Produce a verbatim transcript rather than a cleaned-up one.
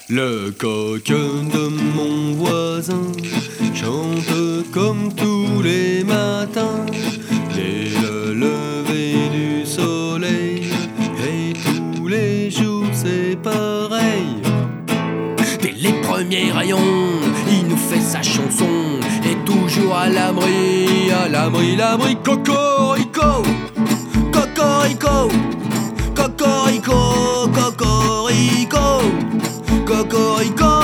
Le coq de mon voisin chante comme tous les matins, dès le lever du soleil, et tous les jours c'est pareil. Dès les premiers rayons, il nous fait sa chanson, et toujours à l'abri, à l'abri, l'abri. Cocorico, cocorico, cocorico, cocorico, cocorico.